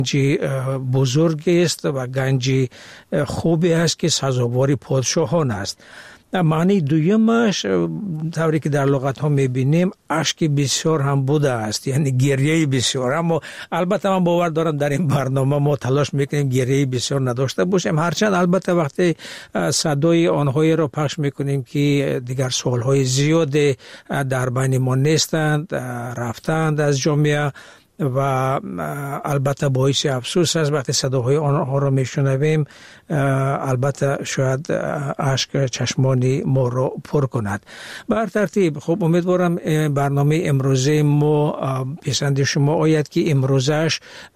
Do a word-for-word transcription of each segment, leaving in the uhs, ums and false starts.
گنج بزرگی است و گنج خوبی است که سزاوار پادشاهان است. معنی دویمش طوری که در لغت ها میبینیم اشک بسیار هم بوده است، یعنی گریه بسیار. اما البته من باور دارم در این برنامه ما تلاش میکنیم گریه بسیار نداشته باشیم، هرچند البته وقتی صدای آنهایی را پخش میکنیم که دیگر سالهای زیاد در بین ما نیستند، رفتند از جامعه و البته باعث افسوس است وقتی صداهای آنها را میشنویم. البته شاید اشک چشمان ما را پر کند. بر ترتیب خب امیدوارم برنامه امروزه ما پسند شما آید که امروزش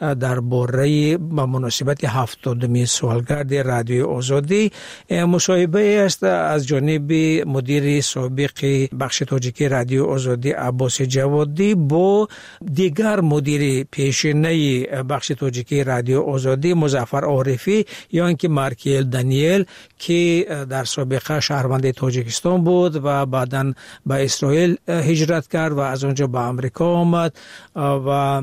درباره با مناسبت هفتادمین سالگرد رادیو آزادی مصاحبه است از جانب مدیر سابق بخش تاجیکی رادیو آزادی عباس جوادی با دیگر مدیر پیشینه بخش تاجیکی رادیو آزادی مظفر عارفی یا اینکه مارکیل دانیل که در سابقه شهروند تاجیکستان بود و بعداً به اسرائیل هجرت کرد و از اونجا به آمریکا آمد و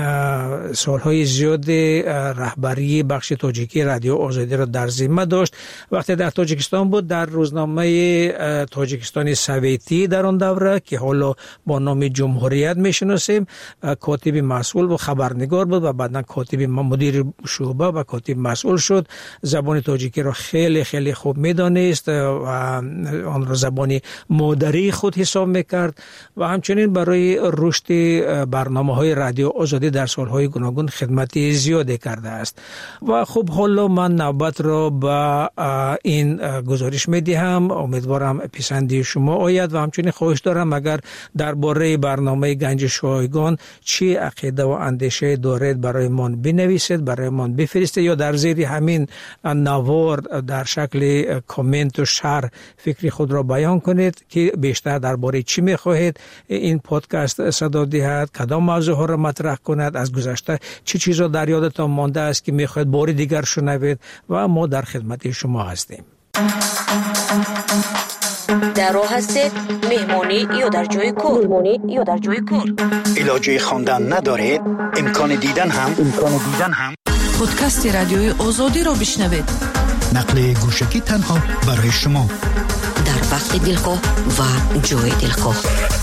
سالهای زیاد رهبری بخش تاجیکی رادیو آزادی را در ذمه داشت. وقتی در تاجیکستان بود در روزنامه تاجیکستان سویتی در آن دوره که حالا با نام جمهوریت میشناسیم کاتب مسئول و خبرنگار بود و بعداً کاتب مدیر شعبه و کاتب مسئول شد. زبان تاجیکی را خیلی خیلی خوب میدانست و آن را زبان مادری خود حساب میکرد و همچنین برای رشد برنامه‌های رادیو آزادی در سالهای گوناگون خدمت زیادی کرده است. و خب حالا من نوبت را به این گزارش میدهم، امیدوارم پسندی شما آید و همچنین خواهش دارم اگر درباره برنامه گنج شایگان چی عقیده و اندیشه دارید برای من بنویسید، برای من بفرستید یا در زیر همین نوار در شکل کامنت و شرح فکری خود را بیان کنید که بیشتر درباره چی میخواهید این پادکست صدا دهد، کدام موضوع ها را مطرح کند، از گذشته چه چیزا در یادتان مانده است که میخواهید بار دیگر شنوید و ما در خدمت شما هستیم. در راه هستید مهمانی یا در جای کار مهمانی یا در جای کار علاجه خواندن ندارید، امکان دیدن هم امکان دیدن هم پادکست رادیوی آزادی را بشنوید. نقل گوشکی تنها برای شما در وقت دلخواه و جای دلخواه.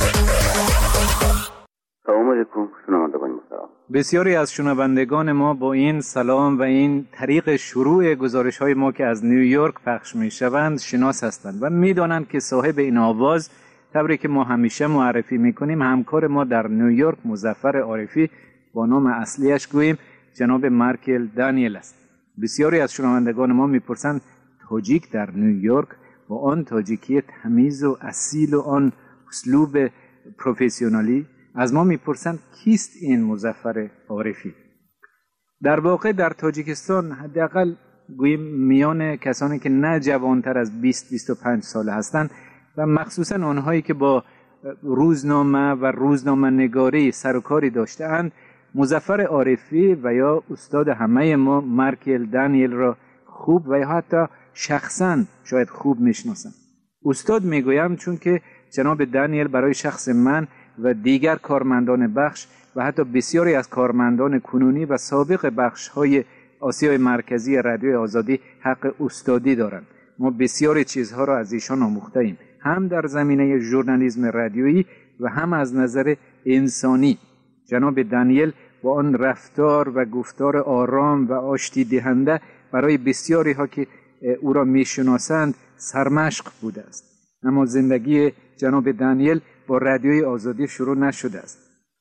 سلام علیکم شنوندگان محترم. بسیاری از شنوندگان ما با این سلام و این طریق شروع گزارش‌های ما که از نیویورک پخش می‌شوند شناس هستند و می‌دانند که صاحب این آواز طوری که ما همیشه معرفی می‌کنیم همکار ما در نیویورک مظفر عارفی با نام اصلیش گوییم جناب مارکیل دانیل است. بسیاری از شنوندگان ما می‌پرسند تاجیک در نیویورک با آن تاجیکی تمیز و اصیل و آن اسلوب پروفسیونالی از ما میپرسند کیست این مظفر عارفی؟ در واقع در تاجیکستان حداقل گوییم میان کسانی که نه جوانتر از بیست بیست و پنج ساله هستند و مخصوصا آنهایی که با روزنامه و روزنامه نگاری سر و کاری داشته‌اند مظفر عارفی و یا استاد همه ما مارکیل دانیل را خوب و یا حتی شخصا شاید خوب میشناسند. استاد میگویم چون که جناب دانیل برای شخص من و دیگر کارمندان بخش و حتی بسیاری از کارمندان کنونی و سابق بخش‌های آسیای مرکزی رادیوی آزادی حق استادی دارند. ما بسیاری چیزها را از ایشان آموخته‌ایم، هم در زمینه ژورنالیسم رادیویی و هم از نظر انسانی. جناب دانیل با آن رفتار و گفتار آرام و آشتی دهنده برای بسیاری ها که او را میشناسند سرمشق بوده است. اما زندگی جناب دانیل با رادیوی آزادی شروع نشده است.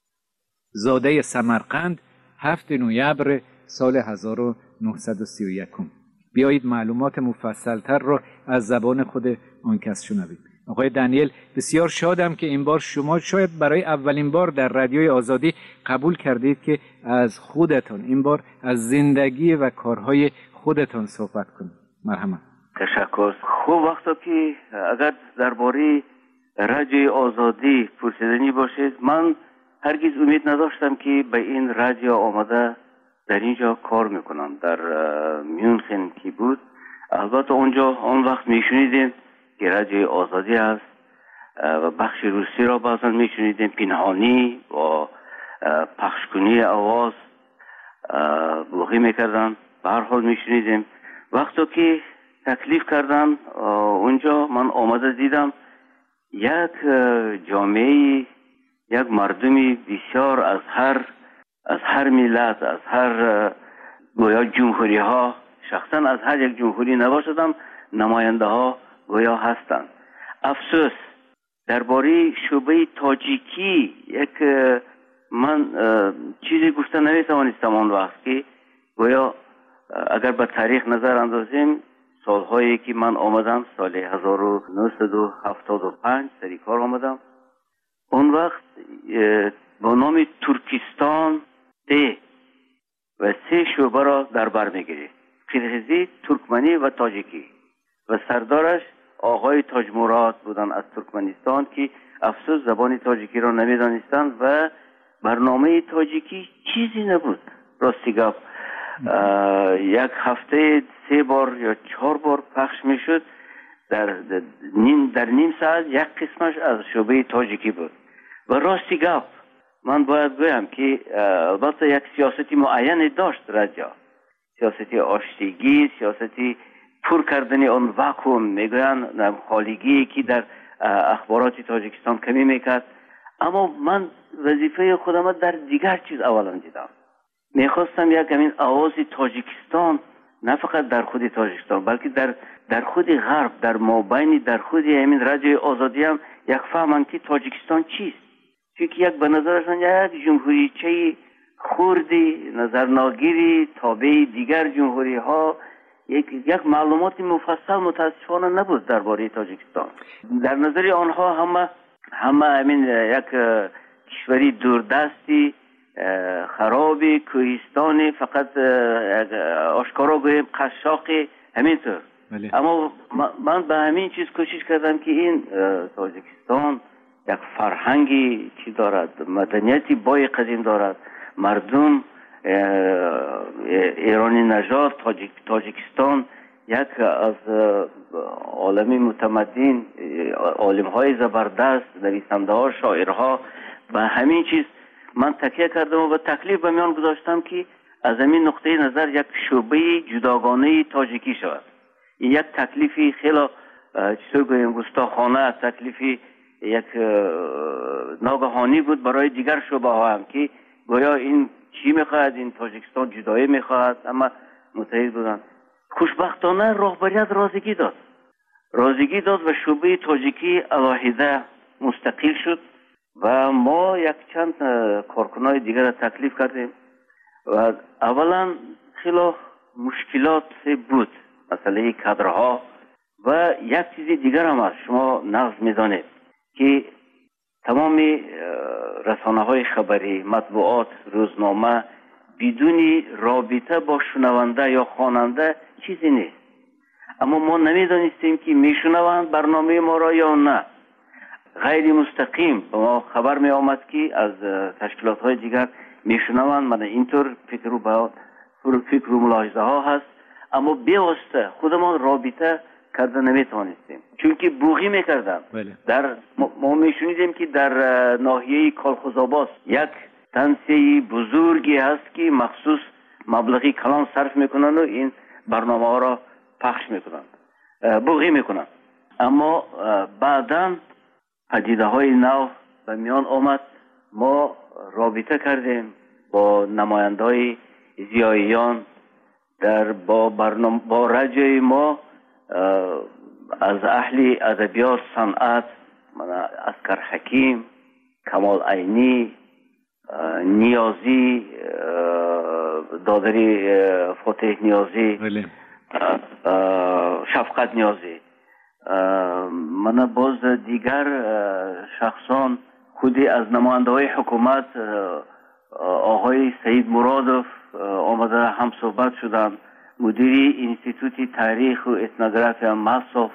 زاده سمرقند هفتم نوامبر سال هزار و نهصد و سی و یک. بیایید معلومات مفصلتر را از زبان خود آن کس شنویم. آقای دانیل، بسیار شادم که این بار شما شاید برای اولین بار در رادیوی آزادی قبول کردید که از خودتان این بار از زندگی و کارهای خودتان صحبت کنید. مرحمت. تشکر. خوب وقتا که اگر درباره رادیوی آزادی پرسیدنی باشید، من هرگز امید نداشتم که به این رادیو آمده در اینجا کار میکنم. در میونخن که بود، البته اونجا اون وقت میشنیدیم که رادیوی آزادی است و بخش روسی را بعضا میشنیدیم پنهانی و پخشکنی آواز بوغی میکردن. به هر حال میشنیدیم وقتی که تکلیف کردن اونجا من آمده دیدم یک جامعه، یک مردمی بسیار از هر از هر ملت، از هر گویا جمهوری ها، شخصا از هر یک جمهوری نباشدم نماینده ها گویا هستند. افسوس درباره شعبه تاجیکی یک من چیزی گفته نمیتوانستم آن وقت که گویا اگر به تاریخ نظر اندازیم سالهایی که من آمدم سال هزار و نهصد و هفتاد و پنج سری کار آمدم، اون وقت با نام ترکستان ده و سه شعبه را در بر میگیرید: قرغیزی، ترکمنی و تاجیکی، و سردارش آقای تاج مراد بودن از ترکمنستان که افسوس زبان تاجیکی را نمیدانستند و برنامه تاجیکی چیزی نبود. راستی گپ یک هفته سه بار یا چهار بار پخش میشد. در نیم در نیم ساعت یک قسمش از شعبه تاجیکی بود. و راستی گپ من باید گویم که البته یک سیاستی معین داشت رجا، سیاستی آشتیگی، سیاستی پر کردن آن واکوم، میگویند خالیگی که در اخبارات تاجیکستان کمی میکرد. اما من وظیفه خودم در دیگر چیز اولا دیدم. میخواستم یک همین آواز تاجیکستان نه فقط در خود تاجیکستان بلکه در در خود غرب، در مابین در خود همین رادیوی آزادی هم یک فهمن که تاجیکستان چیست. چون یک به نظرشان یک جمهوریچه خوردی، نظرناگیری، تابع دیگر جمهوری ها، یک یک معلومات مفصل متاسفانه نبود درباره تاجیکستان. در نظر آنها همه همه همین یک کشوری دوردستی، خرابی، کوهستانی، فقط آشکارا گویم قشاقی، همینطور. اما من به همین چیز کوشش کردم که این تاجیکستان یک فرهنگی چی دارد، مدنیتی بای قدیم دارد، مردم ایرانی نژاد، تاجیک تاجیکستان یک از عالمی متمدن، عالم های زبردست، نویسنده ها، شاعرها. به همین چیز من تکیه کردم و به تکلیف به میان گذاشتم که از همین نقطه نظر یک شعبه جداگانه تاجیکی شود. این یک تکلیفی خیلی چطور گویم گستاخانه، تکلیفی یک ناگهانی بود برای دیگر شعبه ها هم که گویا این چی میخواهد، این تاجیکستان جدایی میخواهد، اما متحد بودن. خوشبختانه رهبریت رازگی داد رازگی داد و شعبه تاجیکی علاهیده مستقل شد و ما یک چند کارکنای دیگر را تکلیف کردیم و اولا خیلی مشکلات بود، مسئله کادرها و یک چیز دیگر هم است. شما نقض میدانید که تمام رسانه های خبری، مطبوعات، روزنامه بدون رابطه با شنونده یا خواننده چیزی نیست. اما ما نمیدانستیم که میشنوند برنامه ما را یا نه. غیر مستقیم به ما خبر می آمد که از تشکیلات های دیگر میشنوند. من اینطور فکر و با فکر و ملاحظه ها هست، اما بیواسطه خودمان رابطه کرده نمیتوانستیم، چون که بوغی میکردن. در ما میشنیدیم که در ناحیه کالخوزآباد یک تنسیه بزرگی هست که مخصوص مبلغی کلان صرف میکنن و این برنامه ها را پخش میکنن، بوغی میکنن. اما بعداً پدیده های نو به میان آمد. ما رابطه کردیم با نماینده های زیاییان در با برنامه با رجای ما از اهل ادبیات، صنعت، اسکر حکیم، کمال عینی، نیازی، دادری فاتح نیازی، شفقت نیازی، من باز دیگر شخصان خودی از نماینده های حکومت آقای سید مرادوف آمده هم صحبت شدن، مدیری انستیتوت تاریخ و اتنوگرافی ماسوف،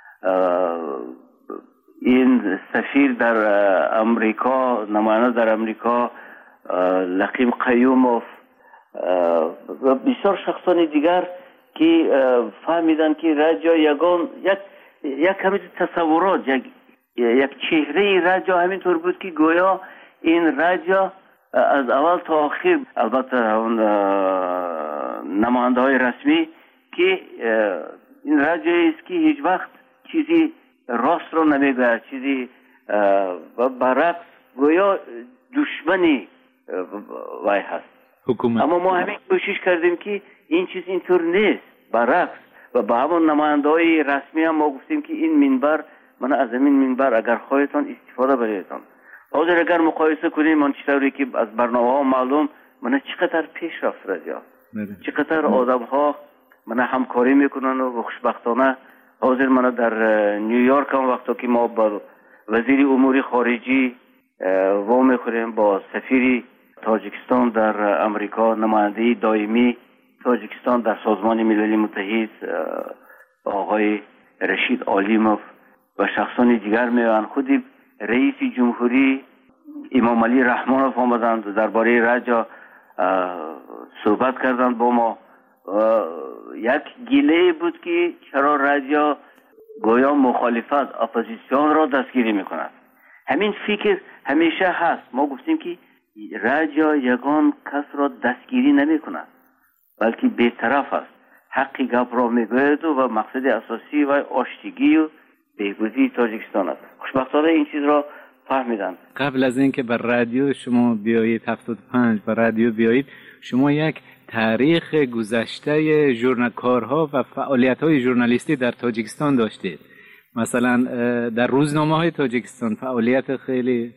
این سفیر در امریکا، نماینده در امریکا لقیم قیوموف و بسیار شخصان دیگر که فهمیدن که رجا یگان یک یک همین تصورات، یک یک چهره رجا همینطور بود که گویا این رجا از اول تا آخر البته اون نماینده های رسمی که این رادیو است که هیچ وقت چیزی راست رو نمیگه، چیزی برعکس گویا دشمنی وای هست حکومت. اما ما همین کوشش کردیم که این چیز اینطور نیست، برعکس. و با همون نماینده های رسمی هم ما گفتیم که این منبر، من از این منبر اگر خواهیتان استفاده بریدتان. حاضر اگر مقایسه کنیم من چطوری که از برنامه ها معلوم من چقدر پیش رفت رادیو، چقدر آدم ها من همکاری میکنن و خوشبختانه حاضر من در نیویورک هم وقتی که ما با وزیر امور خارجی و میخوریم، با سفیر تاجیکستان در امریکا، نماینده دائمی تاجیکستان در سازمان ملل متحد آقای رشید عالیموف و شخصان دیگر میان، خودی رئیس جمهوری امام علی رحمانوف آمدند درباره رادیو صحبت کردند با ما. یک گله بود که چرا رادیو گویا مخالفت اپوزیسیون را دستگیری میکند. همین فکر همیشه هست. ما گفتیم که رادیو یگان کس را دستگیری نمیکند بلکه بی‌طرف است، حقی گپ را میگوید و مقصد اساسی و آشتگی و بهبودی تاجیکستان است. خوشبختانه این چیز را فهمیدن. قبل از اینکه بر رادیو شما بیایید هفتاد و پنج بر رادیو بیایید، شما یک تاریخ گذشته ژورنالکارها و فعالیت‌های ژورنالیستی در تاجیکستان داشتید. مثلا در روزنامه‌های تاجیکستان فعالیت خیلی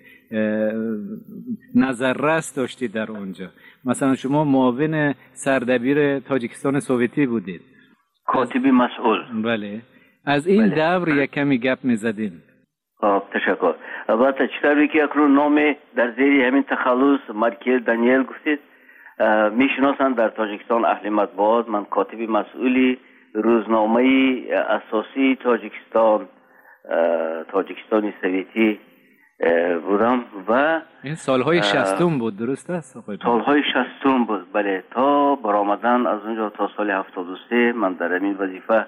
نظررس داشتید در اونجا. مثلا شما معاون سردبیر تاجیکستان سوویتی بودید، کاتبی مسئول. بله، از این بله. دور یک کمی گپ می‌زدیم. خب تشکر. البته چطوری که اکنون نام در زیر همین تخلص مارکل دانیل گفتید میشناسند در تاجیکستان اهل مطبوعات. من کاتبی مسئولی روزنامه اساسی تاجیکستان تاجیکستان سوویتی بودم و این سالهای شصتم بود، درست است؟ سالهای شصتم بود، بله. تا برآمدن از اونجا تا سال هفتاد و سه من در این وظیفه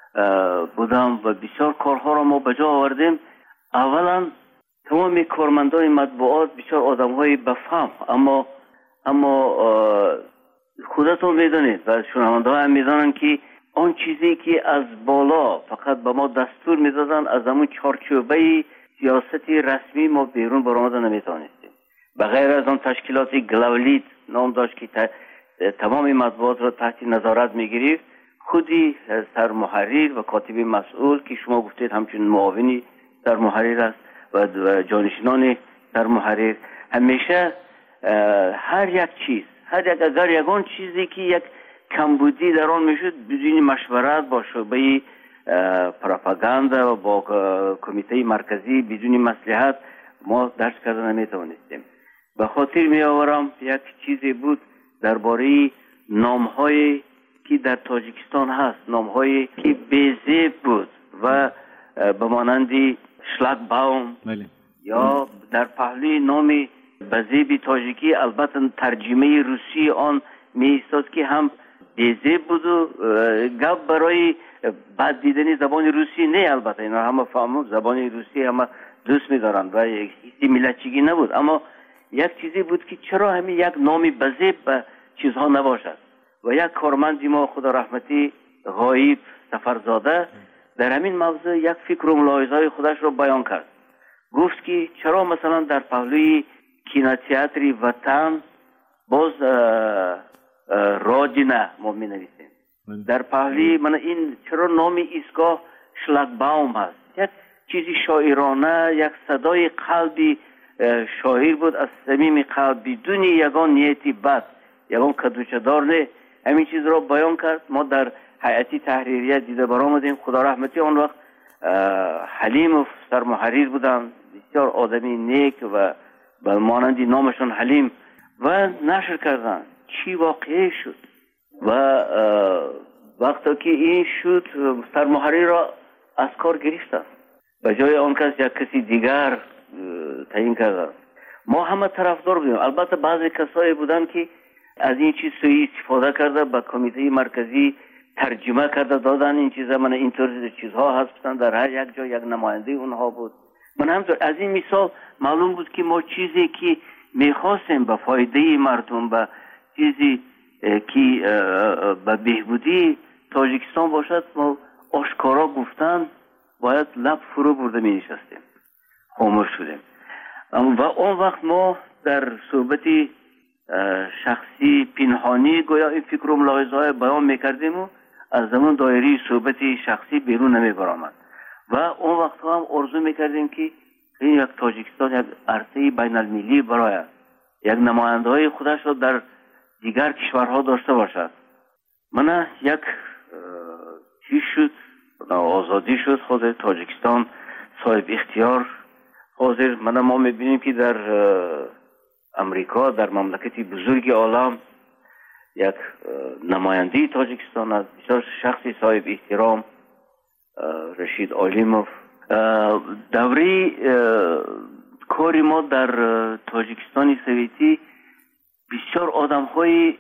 بودم و بسیار کارها را ما به جا آوردیم. اولا تمام کارمندان مطبوعات بسیار آدم‌های بفهم، اما اما خودتون میدونید و شنونده ها هم میدونن که آن چیزی که از بالا فقط به ما دستور میدادن از همون چارچوبه سیاستی رسمی ما بیرون برآمده نمیتونستیم. بغیر از آن تشکیلات گلاولیت نام داشت که تمام مطبوعات را تحت نظارت میگیرید، خودی سرمحرر و کاتب مسئول که شما گفتید همچون معاونی سرمحرر است و جانشینان سرمحرر همیشه هر یک چیز، هر یک اگر یگان چیزی که یک کمبودی در آن میشد بدون مشورت با شعبه پروپاگاندا و با کمیته مرکزی بدون مصلحت ما درس کردن نمیتوانستیم. به خاطر می آورم یک چیزی بود درباره نام‌هایی که در تاجیکستان هست، نام‌هایی که بی‌زیب بود و به مانند شلاگباوم یا در پهلوی نام بزیبی تاجیکی البته ترجمه روسی آن می ایستاد که هم بی‌زیب بود و گپ برای بد دیدنی زبان روسی نه. البته اینا همه فهمون زبان روسی همه دوست می‌دارن و هیچ ملتچگی نبود، اما یک چیزی بود که چرا همین یک نامی بزیب به چیزها نباشد. و یک کارمندی ما خدا رحمتی غایب سفرزاده در همین موضوع یک فکر و ملاحظه‌های خودش رو بیان کرد. گفت که چرا مثلا در پهلوی کینوتئاتر وطن باز رادینه ما می نویسیم، در پهلوی من این چرا نام ایستگاه شلاگباوم هست. یک چیزی شاعرانه، یک صدای قلبی شاعر بود از صمیم قلب بدون یگان نیتی بد، یگان کدوچدار نه. همین چیز را بیان کرد. ما در هیئتی تحریریه دیده برآمدیم. خدا رحمتی آن وقت حلیم سرمحرر بودن، بسیار آدمی نیک و به مانند نامشون حلیم، و نشر کردن چی واقعی شد. و وقتی که این شد سرمحرر را از کار گرفتن، به جای آن کس یک کسی دیگر تعیین کردن. ما همه طرفدار بودیم. البته بعضی کسایی بودن که از این چیز سوی استفاده کرده به کمیته مرکزی ترجمه کرده دادن این چیزا، من اینطور چیزها هستن در هر یک جا یک نماینده اونها بود. من همطور از این مثال معلوم بود که ما چیزی که میخواستیم به فایده مردم، به چیزی که به بهبودی تاجیکستان باشد، ما آشکارا گفتن باید لب فرو برده می نشستیم، خاموش شدیم. و اون وقت ما در صحبت شخصی پنهانی گویا این فکر و ملاحظه های بیان میکردیم و از زمان دایره صحبت شخصی بیرون نمی برآمد. و اون وقت هم آرزو میکردیم که این یک تاجیکستان یک عرصه بین المللی برای یک نماینده های خودش را در دیگر کشورها داشته باشد. من یک چیز شد، آزادی شد، خود تاجیکستان صاحب اختیار. حاضر من ما میبینیم که در امریکا، در مملکتی بزرگ عالم، یک نماینده تاجیکستان است، بسیار شخصی صاحب احترام، رشید عالیموف. دوره کاری ما در تاجیکستان سویتی بسیار آدم های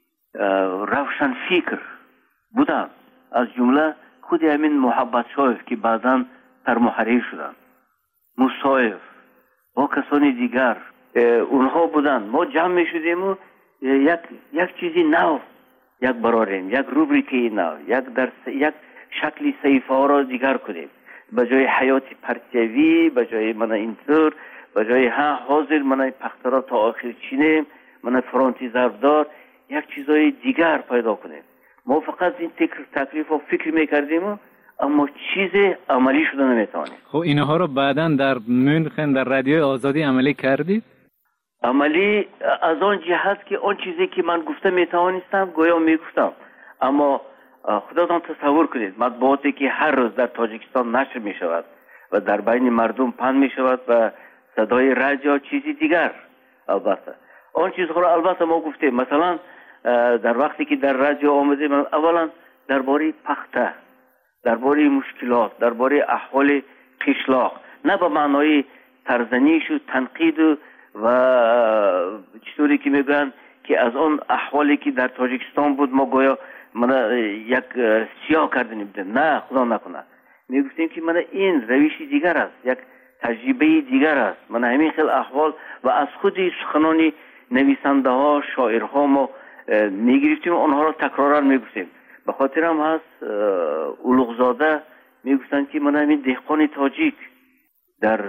روشن فکر بودند، از جمله خود همین محبت شایف که بعداً تر محریر شدند، مصایف با کسانی دیگر اونها بودند. ما جمع می شدیم و یک یک چیزی نو یک براریم، یک روبریکی نو، یک در یک شکلی صحیفه ها را دیگر کنیم. به جای حیات پرتیوی، به جای من اینطور، به جای ها حاضر من پخترا تا آخر چینیم، من فرانتی ضربدار، یک چیزای دیگر پیدا کنیم. ما فقط این تکلیف و فکر میکردیم اما چیز عملی شده نمیتوانیم. خب اینها رو بعداً در مونخن در رادیو آزادی عملی کردید؟ عملی از آن جهت که آن چیزی که من گفته میتوانستم گویا میگفتم، اما خودتان تصور کنید مطبوعاتی که هر روز در تاجیکستان نشر میشود و در بین مردم پخش میشود و صدای رادیو چیزی دیگر، البته آن چیزها را البته ما گفتیم. مثلا در وقتی که در رادیو آمده، من اولا درباره پخته، درباره مشکلات، درباره احوال قشلاق، نه به معنای ترزنیش و تنقید و, و چطوری که میگن که از آن احوالی که در تاجیکستان بود ما گویا من یک سیاه کردنیم. نه، خدا نکنه. میگفتیم که من این روشی دیگر است، یک تجربه دیگر است. من همین خیلی احوال و از خودی سخنانی نویسنده ها، شاعرها ما میگرفتیم و آنها را تکرارا میگفتیم. به خاطر هم هست اولوغزاده میگفتن که من همین دهقان تاجیک در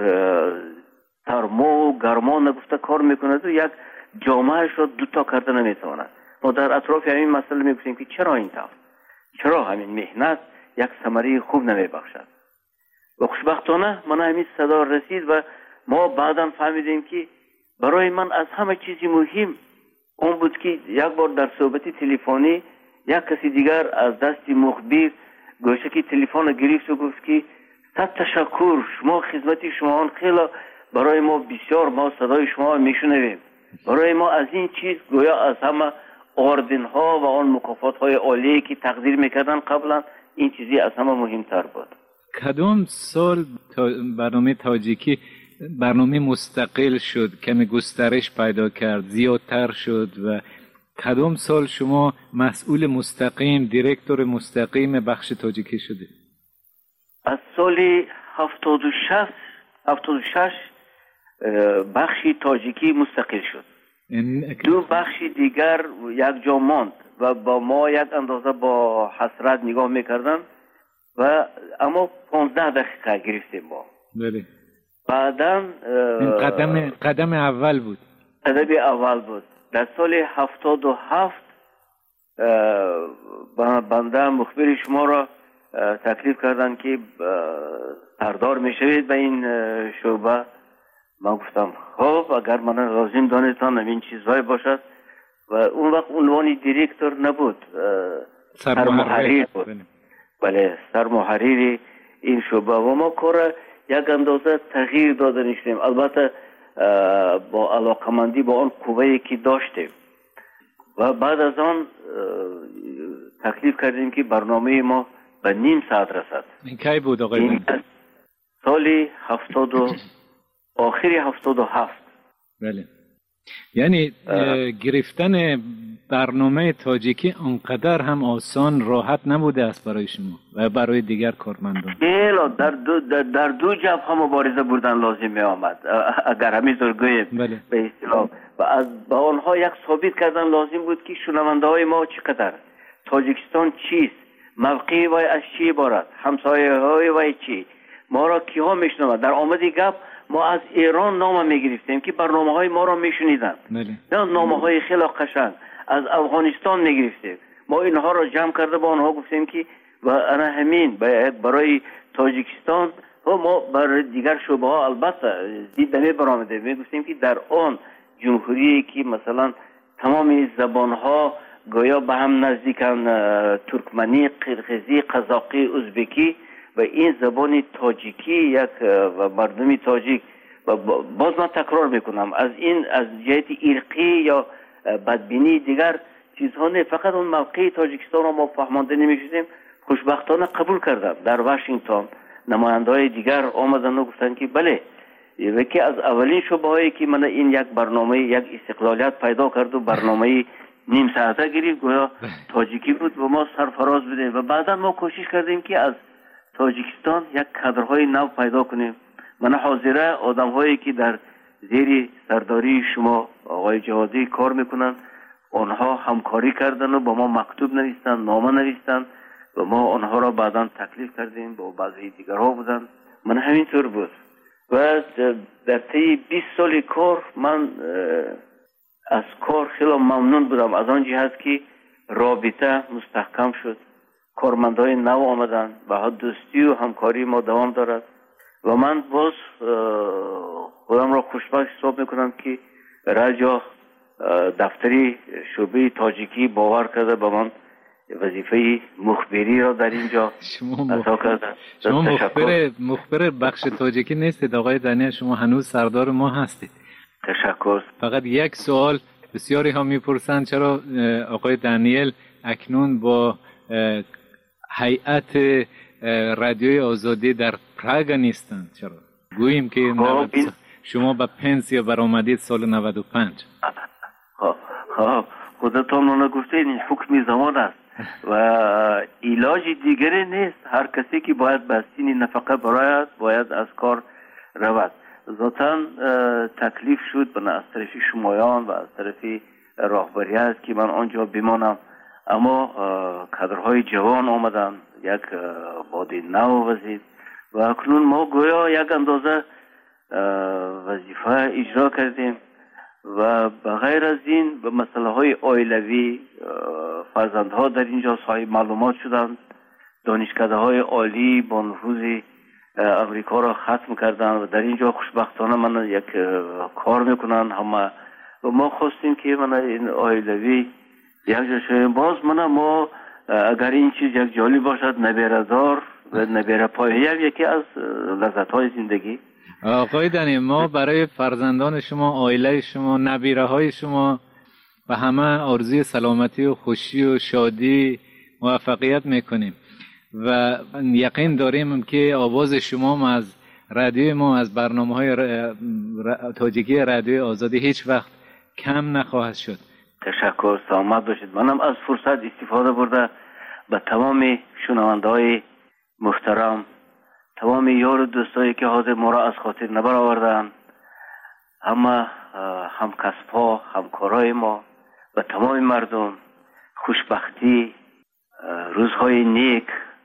سرما و گرما نگفته کار میکند و یک جامعهش را دوتا کرده نمیتواند. ما در اطراف همین مسئله میگفتیم که چرا این طور، چرا همین مهنت یک ثمره خوب نمیبخشد. و خوشبختانه من همین صدا رسید و ما بعدا فهمیدیم که برای من از همه چیزی مهم اون بود که یک بار در صحبت تلفنی یک کسی دیگر از دست مخبر گوشه که تلفن گرفت و گفت که صد تشکر، شما خدمت شما آن خیلی برای ما بسیار، ما صدای شما میشنویم. برای ما از این چیز گویا از همه آوردن ها و آن مکافات های عالی که تقدیر میکردن قبلا این چیزی از همه مهمتر بود. کدام سال تا برنامه تاجیکی برنامه مستقل شد، کمی گسترش پیدا کرد، زیادتر شد و کدام سال شما مسئول مستقیم، دیرکتور مستقیم بخش تاجیکی شده؟ از سال هفتاد و شش هفتاد و شش بخشی تاجیکی مستقل شد. دو بخش دیگر یک جا ماند و با ما یک اندازه با حسرت نگاه میکردن و اما پانزده دقیقه گرفتیم با. بله. بعداً قدم قدم اول بود. قدم اول بود. در سال هفتاد و هفت بنده مخبر شما را تکلیف کردن که سردار میشوید به این شعبه. من گفتم خب اگر من لازم دانستان همین چیزهای باشد و اون وقت عنوان دیرکتور نبود، سرمحریر بود. بله، سرمحریر این شعبه و ما کار یک اندازه تغییر داده نشدیم، البته با علاقمندی با آن قوه‌ای که داشتیم. و بعد از آن تکلیف کردیم که برنامه ما به نیم ساعت رسد. این کی بود آقای این سال هفتاد و آخری هفتاد و هفت. بله. یعنی گرفتن برنامه تاجیکی اونقدر هم آسان راحت نبوده است برای شما و برای دیگر کارمندان. خیلی در دو در, در دو جبهه مبارزه بردن لازم می آمد اگر همینطور گوییم به اصطلاح، و از با آنها یک ثابت کردن لازم بود که شنونده های ما چقدر، تاجیکستان چیست، موقعی وای از چی عبارت، همسایه های وای چی، ما را کیها میشنوند. در آمدی گپ ما از ایران نام میگرفتیم که برنامه های ما را میشنیدن، نه نامه های خیلی قشنگ. از افغانستان میگرفتیم، ما اینها را جمع کرده با آنها گفتیم که و انا همین باید برای تاجیکستان و ما بر دیگر شعبه ها البته دید نمی برآمده. می گفتیم که در آن جمهوری که مثلا تمام زبان ها گویا به هم نزدیکن، ترکمنی، قرقیزی، قزاقی، ازبکی، و این زبان تاجیکی یک و مردمی تاجیک، و باز من تکرار میکنم از این از جهت ارقی یا بدبینی دیگر چیزها نه، فقط اون موقع تاجیکستان را ما فهمانده نمیشدیم. خوشبختانه قبول کردم. در واشنگتن نماینده های دیگر آمدن و گفتن که بله، یکی از اولین شعبه هایی که من این یک برنامه یک استقلالیت پیدا کرد و برنامه نیم ساعته گرفت گویا تاجیکی بود و ما سرفراز بدیم، و بعدا ما کوشش کردیم که از تاجیکستان یک کادرهای نو پیدا کنیم. من حاضره آدم هایی که در زیر سرداری شما آقای جوادی کار میکنن، آنها همکاری کردن و با ما مکتوب نوشتن، نامه نوشتن و ما آنها را بعدا تکلیف کردیم، با بعضی دیگرها بودن. من همینطور بود و در طی بیست سال کار من از کار خیلی ممنون بودم، از آن جهت که رابطه مستحکم شد، کارمندای نو آمدن و دوستی و همکاری ما دوام دارد و من باز خودم را خوشبخت حساب میکنم که رجا دفتری شعبه تاجیکی باور کرده به من وظیفه مخبری را در اینجا عطا کرده. شما مخبر مخبر بخش تاجیکی نیستید آقای دانیل، شما هنوز سردار ما هستید. تشکر. فقط یک سوال بسیاری ها میپرسند چرا آقای دانیل اکنون با هیئت رادیوی آزادی در پراگ نیستند؟ چرا گوییم که شما به پنسیا برآمدید سال نود و پنج. ها ها خودتون اون گفته این حکم زمان است و علاج دیگری نیست. هر کسی که باید به سین نفقه برآید باید از کار رود. ذاتاً تکلیف شد به از طرف شمایان و از طرف راهبری است که من آنجا بمانم، اما کادرهای جوان آمدن، یک باد نو وزید و اکنون ما گویا یک اندازه وظیفه اجرا کردیم و بغیر از این به مسئله های عائلوی فرزندها در اینجا صاحب معلومات شدند، دانشکده های عالی با نفوذ امریکا را ختم کردن و در اینجا خوشبختانه من یک کار میکنن همه و ما خواستیم که من این عائلوی یک جا شویم. باز من ما اگر این چیز یک جالب باشد نبیره دار و نبیره پایه یکی از لذت های زندگی. آقای دنی، ما برای فرزندان شما، عائله شما، نبیره های شما و همه آرزوی سلامتی و خوشی و شادی موفقیت میکنیم و یقین داریم که آواز شما از رادیو ما از برنامه های تاجیکی رادیو آزادی هیچ وقت کم نخواهد شد. تشکر، سلامت باشید. منم از فرصت استفاده برده به تمام شنونده های محترم، تمام یار و دوستایی که حاضر ما را از خاطر نبر آوردن، همه هم کسب ها، همکارای ما و تمام مردم خوشبختی، روزهای نیک،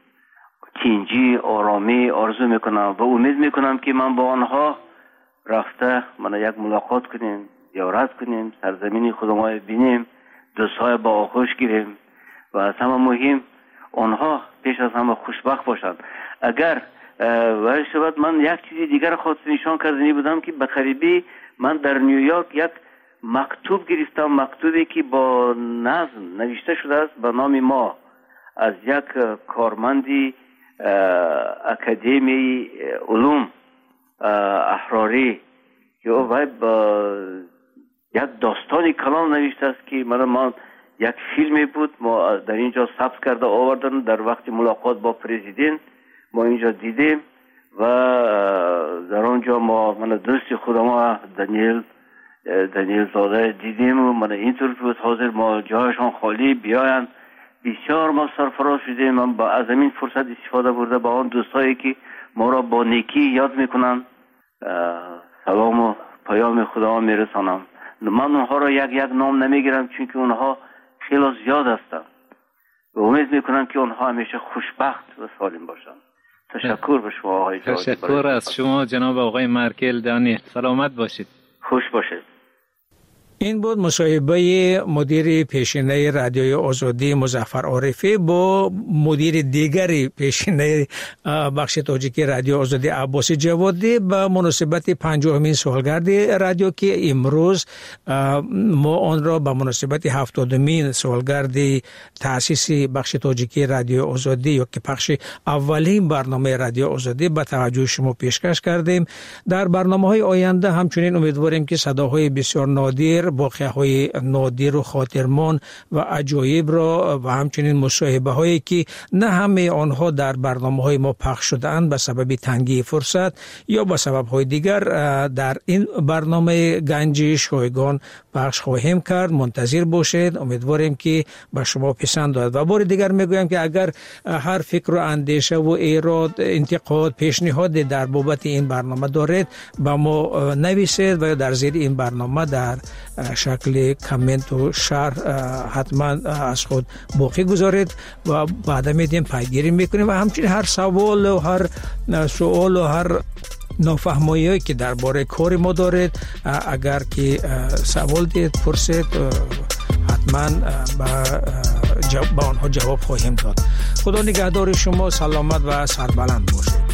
تینجی، آرامی آرزو میکنم و امید میکنم که من با آنها رفته من یک ملاقات کنیم، زیارت کنیم، سرزمین خودمان بینیم، دوستای با آغوش گیریم و از همه مهم آنها پیش از همه خوشبخت باشند. اگر ولی شود من یک چیزی دیگر خواست نشان کردنی بودم که به قریبی من در نیویورک یک مکتوب گرفتم، مکتوبی که با نظم نوشته شده است به نام ما از یک کارمندی اکادمی علوم احراری که او با یک داستانی کلام نوشته است که من ما یک فیلمی بود ما در اینجا ثبت کرده آوردن در وقت ملاقات با پرزیدنت ما اینجا دیدیم و در آنجا ما من دوست خودم دانیل دنیل زاده دیدیم و من اینطور بود حاضر ما جایشان خالی بیاین. بسیار ما سرفراز شدیم. من با از این فرصت استفاده برده با آن دوستایی که ما را با نیکی یاد میکنن سلام و پیام خدا میرسانم. من اونها را یک یک نام نمیگیرم چون که اونها خیلی زیاد هستند و امید میکنم که اونها همیشه خوشبخت و سالم باشند. تشکر به شما آقای جاوید. تشکر از شما جناب آقای مارکل دانیل. سلامت باشید. خوش باشید. این بود مصاحبه مدیر پیشینه رادیوی آزادی مظفر عارفی با مدیر دیگری پیشینه بخش تاجیکی رادیو آزادی عباس جوادی به مناسبت پنجاهمین سالگرد رادیو که امروز ما آن را به مناسبت هفتادمین سالگرد تأسیس بخش تاجیکی رادیو آزادی یا که پخش اولین برنامه رادیو آزادی به توجه شما پیشکش کردیم. در برنامه‌های آینده همچنین امیدواریم که صداهای بسیار نادر، واقعه‌های نادر و خاطرمان و عجایب را و همچنین مصاحبه هایی که نه همه آنها در برنامه‌های ما پخش شده‌اند به سبب تنگی فرصت یا به سبب‌های دیگر در این برنامه گنج شایگان پخش خواهیم کرد. منتظر باشید. امیدواریم که به شما پسند آید. و بار دیگر میگویم که اگر هر فکر و اندیشه و ایراد، انتقاد، پیشنهاد در بابت این برنامه دارید به ما نویسید و در زیر این برنامه در شکل کامنت و شرح حتما از خود باقی گذارید و بعدا میدیم پیگیری میکنیم و همچنین هر سوال و هر سوال و هر نافهمایی که درباره کار ما دارید اگر که سوال دید پرسید حتما به آنها جواب خواهیم داد. خدا نگهدار شما. سلامت و سربلند باشید.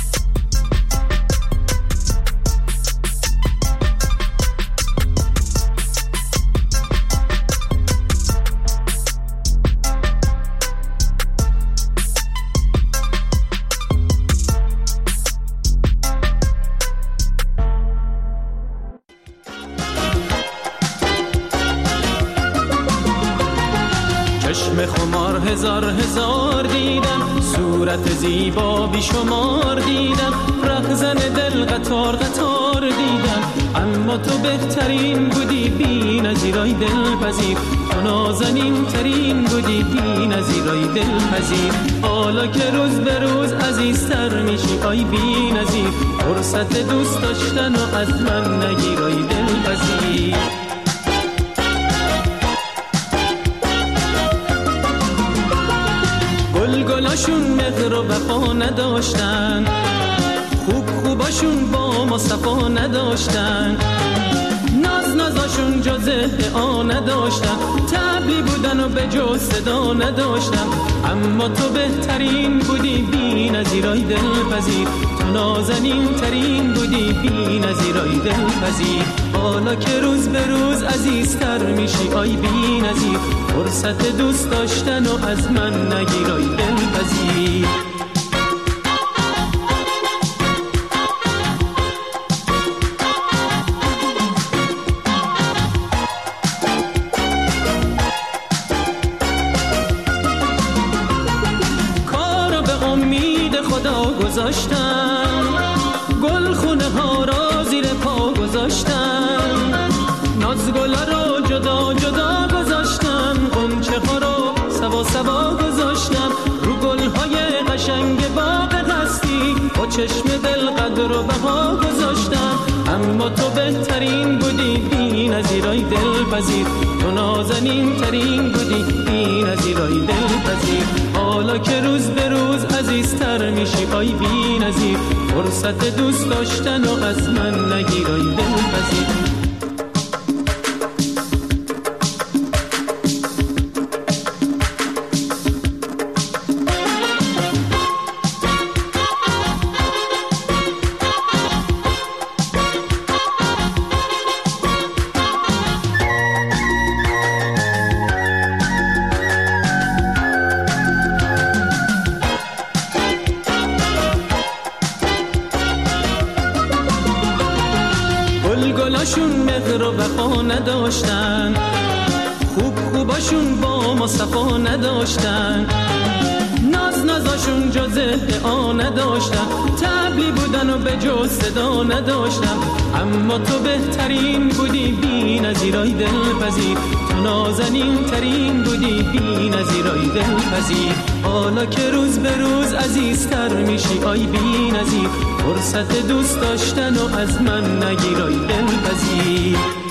چشم خمار هزار هزار دیدم، صورت زیبا بی شمار دیدم، رهزن دل قطار قطار دیدم، اما تو بهترین بودی بی نظیرای دلپذیر، تو نازنین ترین بودی بی نظیرای دلپذیر. حالا که روز به روز عزیزتر میشی آی بی نظیر، فرصت دوست داشتن و از من نگیرای دلپذیر. گلگلاشون مهر و وفا نداشتن، خوب خوباشون با ما صفا نداشتن، ناز نازاشون جز ادعا نداشتن، طبعی بودن و به جز صدا نداشتن، اما تو بهترین بودی بی نظیرای دلپذیر، تو نازنین ترین بودی بی نظیرای دلپذیر. حالا که روز به روز عزیزتر میشی آی بی نظیر، فرصت دوست داشتن و از من نگیرای دلپذیر. کارو به امید خدا گذاشتن، گل خونه ها را زیر پا گذاشتن، نازگلا رو جدا جدا گذاشتن، غنچه ها رو سوا سوا گذاشتن، رو گل های قشنگ باغ هستی با چشم دل قدر و بها گذاشتن، اما تو بهترین بودی بی نظیرای دلپذیر، تو نازنین ترین بودی بی نظیرای دلپذیر. حالا که روز به روز عزیزتر میشی آی بی نظیر، فرصت دوست داشتن و از من نگیرای دلپذیر. گلگلاشون مهر و وفا نداشتن، خوب خوباشون با ما صفا نداشتن، ناز ازشون جز ادعا نداشتم، طبلی بودن و به جز صدا نداشتم، اما تو بهترین بودی بی نظیرای دلپذیر، تو نازنین ترین بودی بی نظیرای دلپذیر. حالا که روز به روز عزیزتر میشی آی بی نظیر، فرصت دوست داشتن و از من نگیرای دلپذیر.